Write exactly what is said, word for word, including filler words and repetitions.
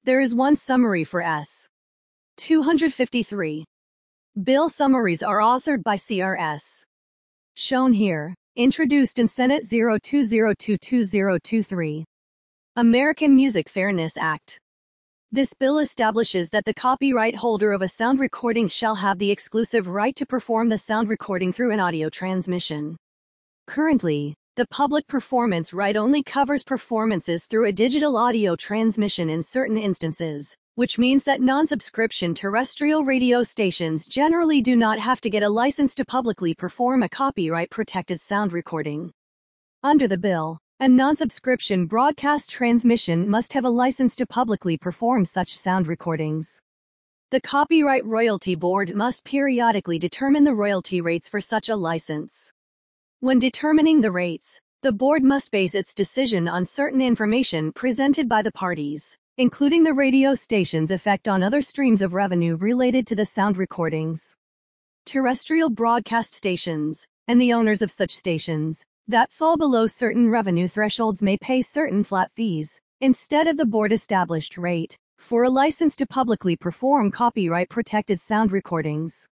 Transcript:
There is one summary for S. two hundred fifty-three. Bill summaries are authored by C R S. Shown here. Introduced in Senate zero two zero two two zero two three. American Music Fairness Act. This bill establishes that the copyright holder of a sound recording shall have the exclusive right to perform the sound recording through an audio transmission. Currently, the public performance right only covers performances through a digital audio transmission in certain instances, which means that non-subscription terrestrial radio stations generally do not have to get a license to publicly perform a copyright-protected sound recording. Under the bill, a non-subscription broadcast transmission must have a license to publicly perform such sound recordings. The Copyright Royalty Board must periodically determine the royalty rates for such a license. When determining the rates, the board must base its decision on certain information presented by the parties, including the radio station's effect on other streams of revenue related to the sound recordings. Terrestrial broadcast stations, and the owners of such stations, that fall below certain revenue thresholds may pay certain flat fees, instead of the board-established rate, for a license to publicly perform copyright-protected sound recordings.